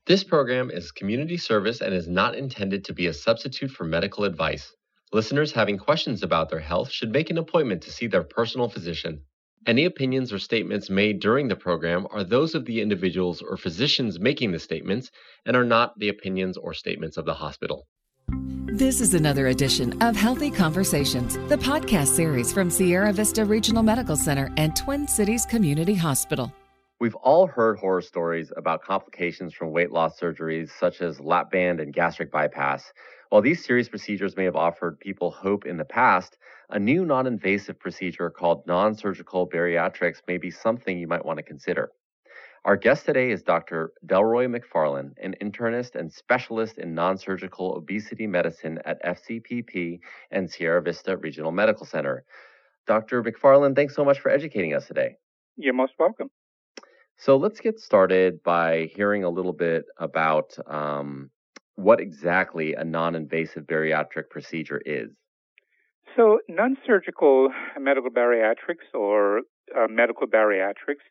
This program is community service and is not intended to be a substitute for medical advice. Listeners having questions about their health should make an appointment to see their personal physician. Any opinions or statements made during the program are those of the individuals or physicians making the statements and are not the opinions or statements of the hospital. This is another edition of Healthy Conversations, the podcast series from Sierra Vista Regional Medical Center and Twin Cities Community Hospital. We've all heard horror stories about complications from weight loss surgeries such as lap band and gastric bypass. While these serious procedures may have offered people hope in the past, a new non-invasive procedure called non-surgical bariatrics may be something you might want to consider. Our guest today is Dr. Delroy McFarland, an internist and specialist in non-surgical obesity medicine at FCPP and Sierra Vista Regional Medical Center. Dr. McFarland, thanks so much for educating us today. You're most welcome. So let's get started by hearing a little bit about what exactly a non-invasive bariatric procedure is. So non-surgical medical bariatrics or medical bariatrics,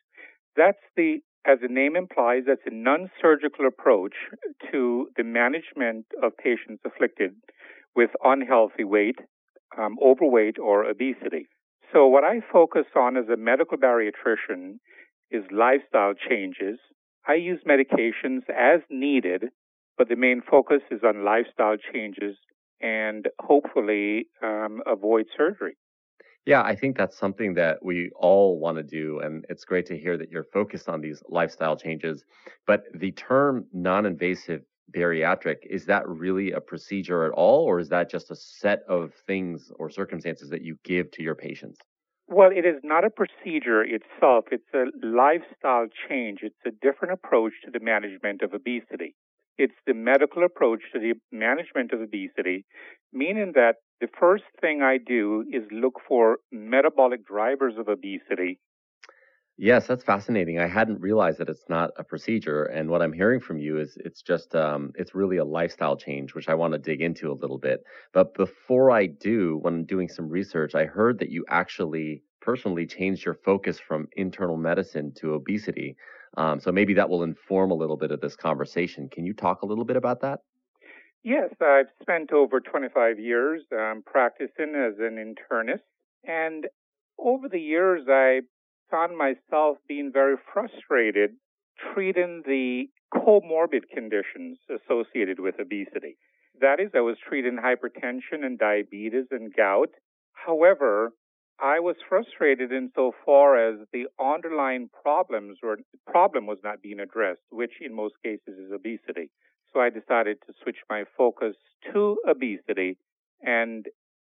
as the name implies, that's a non-surgical approach to the management of patients afflicted with unhealthy weight, overweight, or obesity. So what I focus on as a medical bariatrician is lifestyle changes. I use medications as needed, but the main focus is on lifestyle changes and hopefully avoid surgery. Yeah, I think that's something that we all want to do, and it's great to hear that you're focused on these lifestyle changes. But the term non-invasive bariatric, is that really a procedure at all, or is that just a set of things or circumstances that you give to your patients? Well, it is not a procedure itself. It's a lifestyle change. It's a different approach to the management of obesity. It's the medical approach to the management of obesity, meaning that the first thing I do is look for metabolic drivers of obesity. Yes, that's fascinating. I hadn't realized that it's not a procedure. And what I'm hearing from you is it's really a lifestyle change, which I want to dig into a little bit. But before I do, when doing some research, I heard that you actually personally changed your focus from internal medicine to obesity. So maybe that will inform a little bit of this conversation. Can you talk a little bit about that? Yes, I've spent over 25 years practicing as an internist. And over the years, I found myself being very frustrated treating the comorbid conditions associated with obesity. That is, I was treating hypertension and diabetes and gout. However, I was frustrated insofar as the underlying problem was not being addressed, which in most cases is obesity. So I decided to switch my focus to obesity, and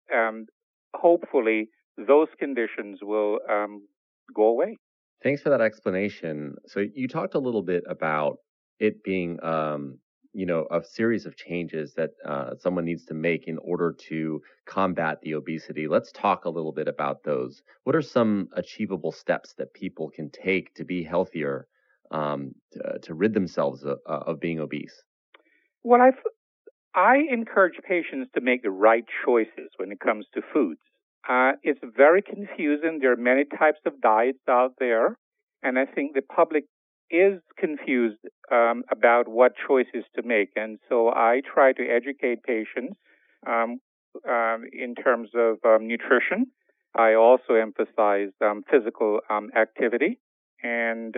hopefully those conditions will go away. Thanks for that explanation. So you talked a little bit about it being, a series of changes that someone needs to make in order to combat the obesity. Let's talk a little bit about those. What are some achievable steps that people can take to be healthier, to rid themselves of being obese? Well, I encourage patients to make the right choices when it comes to foods. It's very confusing. There are many types of diets out there, and I think the public is confused about what choices to make. And so I try to educate patients in terms of nutrition. I also emphasize physical activity, and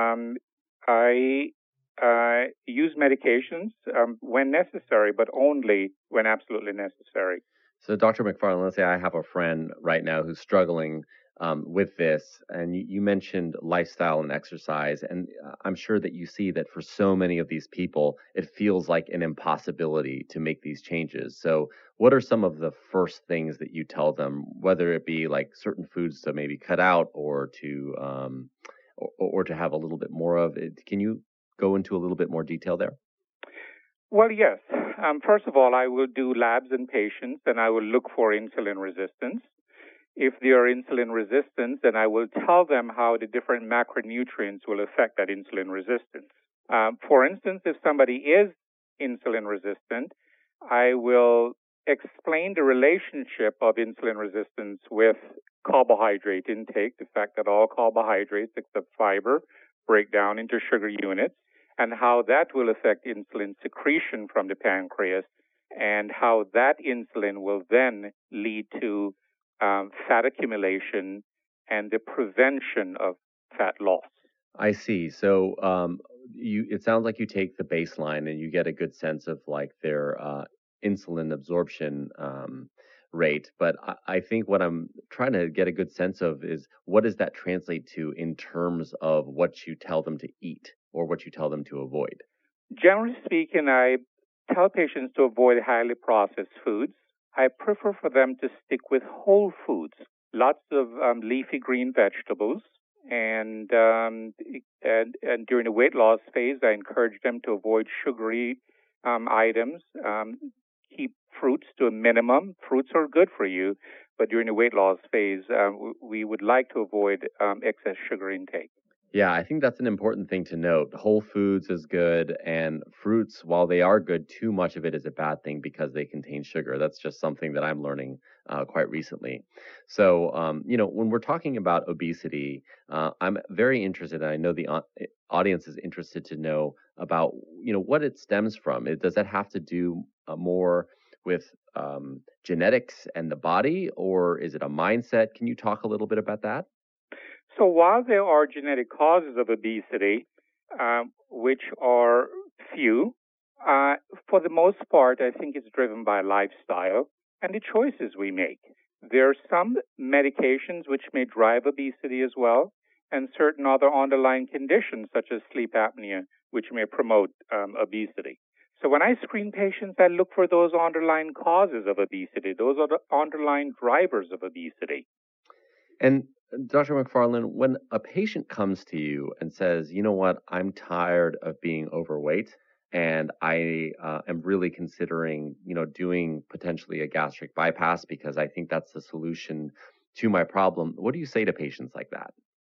I use medications when necessary, but only when absolutely necessary. So, Dr. McFarland, let's say I have a friend right now who's struggling with this, and you mentioned lifestyle and exercise, and I'm sure that you see that for so many of these people, it feels like an impossibility to make these changes. So, what are some of the first things that you tell them, whether it be like certain foods to maybe cut out or to have a little bit more of it? Can you go into a little bit more detail there? Well, yes. First of all, I will do labs in patients, and I will look for insulin resistance. If they are insulin resistant, then I will tell them how the different macronutrients will affect that insulin resistance. For instance, if somebody is insulin resistant, I will explain the relationship of insulin resistance with carbohydrate intake, the fact that all carbohydrates except fiber break down into sugar units, and how that will affect insulin secretion from the pancreas, and how that insulin will then lead to fat accumulation and the prevention of fat loss. I see. So it sounds like you take the baseline and you get a good sense of like their insulin absorption rate. But I think what I'm trying to get a good sense of is what does that translate to in terms of what you tell them to eat or what you tell them to avoid? Generally speaking, I tell patients to avoid highly processed foods. I prefer for them to stick with whole foods, lots of leafy green vegetables. And during the weight loss phase, I encourage them to avoid sugary items. Keep fruits to a minimum. Fruits are good for you, but during the weight loss phase, we would like to avoid excess sugar intake. Yeah, I think that's an important thing to note. Whole foods is good, and fruits, while they are good, too much of it is a bad thing because they contain sugar. That's just something that I'm learning quite recently. So, when we're talking about obesity, I'm very interested, and I know the audience is interested to know about, what it stems from. Does that have to do more with genetics and the body, or is it a mindset? Can you talk a little bit about that? So while there are genetic causes of obesity, which are few, for the most part, I think it's driven by lifestyle and the choices we make. There are some medications which may drive obesity as well, and certain other underlying conditions such as sleep apnea, which may promote obesity. So when I screen patients, I look for those underlying causes of obesity. Those are the underlying drivers of obesity. And Dr. McFarland, when a patient comes to you and says, you know what, I'm tired of being overweight and I am really considering, doing potentially a gastric bypass because I think that's the solution to my problem, what do you say to patients like that?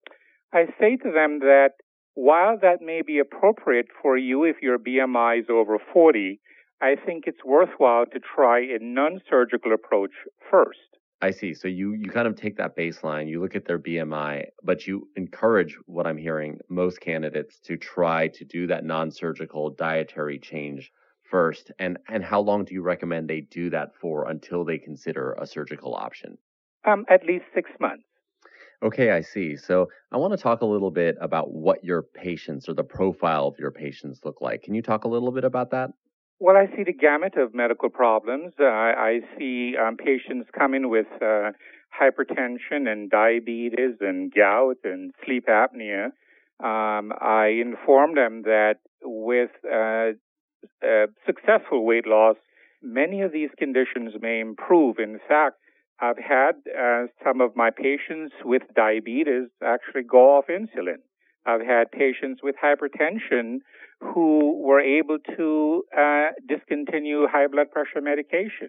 I say to them that while that may be appropriate for you if your BMI is over 40, I think it's worthwhile to try a non-surgical approach first. I see. So you kind of take that baseline, you look at their BMI, but you encourage, what I'm hearing, most candidates to try to do that non-surgical dietary change first. And how long do you recommend they do that for until they consider a surgical option? At least 6 months. Okay, I see. So I want to talk a little bit about what your patients or the profile of your patients look like. Can you talk a little bit about that? Well, I see the gamut of medical problems. I see patients come in with hypertension and diabetes and gout and sleep apnea. I inform them that with successful weight loss, many of these conditions may improve. In fact, I've had some of my patients with diabetes actually go off insulin. I've had patients with hypertension who were able to discontinue high blood pressure medication.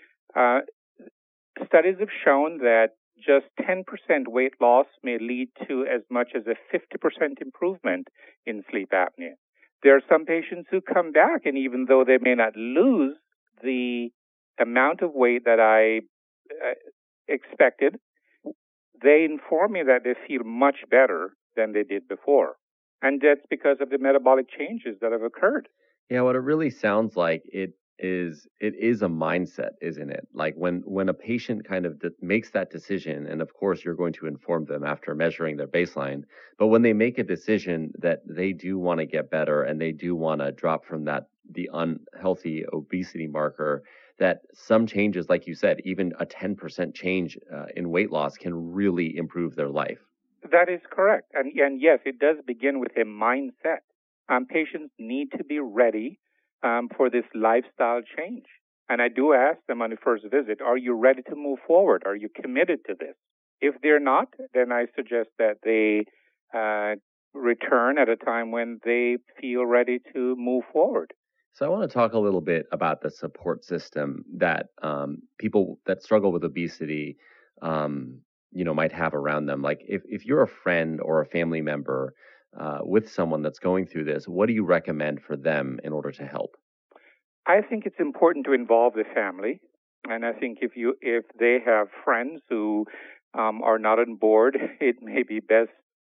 Studies have shown that just 10% weight loss may lead to as much as a 50% improvement in sleep apnea. There are some patients who come back, and even though they may not lose the amount of weight that I expected, they inform me that they feel much better than they did before. And that's because of the metabolic changes that have occurred. Yeah, what it really sounds like it is a mindset, isn't it? Like when a patient kind of makes that decision, and of course you're going to inform them after measuring their baseline, but when they make a decision that they do want to get better and they do want to drop from the unhealthy obesity marker, that some changes, like you said, even a 10% change in weight loss can really improve their life. That is correct. And yes, it does begin with a mindset. Patients need to be ready for this lifestyle change. And I do ask them on the first visit, are you ready to move forward? Are you committed to this? If they're not, then I suggest that they return at a time when they feel ready to move forward. So I want to talk a little bit about the support system that people that struggle with obesity might have around them. Like if you're a friend or a family member with someone that's going through this, what do you recommend for them in order to help? I think it's important to involve the family, and I think if they have friends who are not on board, it may be best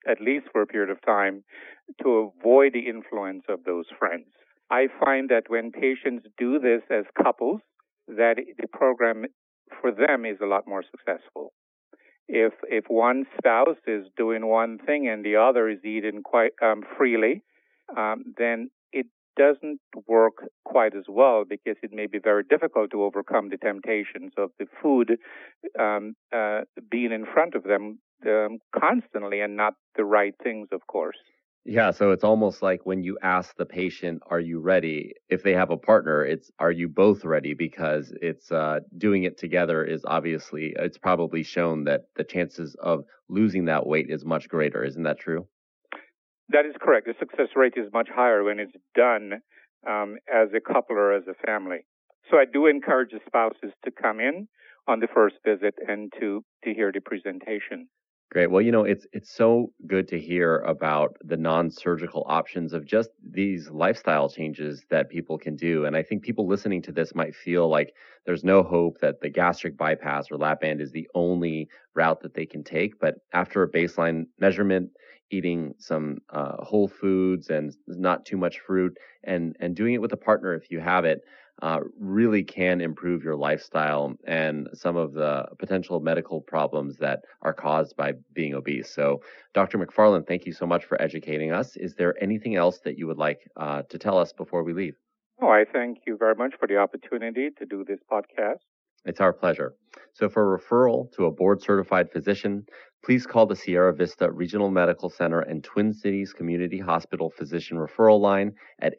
at least for a period of time, to avoid the influence of those friends. I find that when patients do this as couples, that the program for them is a lot more successful. If one spouse is doing one thing and the other is eating quite freely, then it doesn't work quite as well, because it may be very difficult to overcome the temptations of the food being in front of them constantly, and not the right things, of course. Yeah, so it's almost like when you ask the patient, "Are you ready?" If they have a partner, it's "Are you both ready?" Because it's doing it together is obviously, it's probably shown that the chances of losing that weight is much greater. Isn't that true? That is correct. The success rate is much higher when it's done as a couple or as a family. So I do encourage the spouses to come in on the first visit and to hear the presentation. Great. Well, it's so good to hear about the non-surgical options of just these lifestyle changes that people can do. And I think people listening to this might feel like there's no hope that the gastric bypass or lap band is the only route that they can take. But after a baseline measurement, eating some whole foods and not too much fruit, and doing it with a partner if you have it, really can improve your lifestyle and some of the potential medical problems that are caused by being obese. So, Dr. McFarland, thank you so much for educating us. Is there anything else that you would like to tell us before we leave? Oh, I thank you very much for the opportunity to do this podcast. It's our pleasure. So for a referral to a board-certified physician, please call the Sierra Vista Regional Medical Center and Twin Cities Community Hospital Physician Referral Line at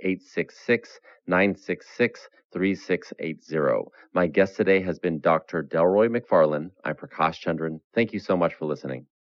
866-966-3680. My guest today has been Dr. Delroy McFarland. I'm Prakash Chandran. Thank you so much for listening.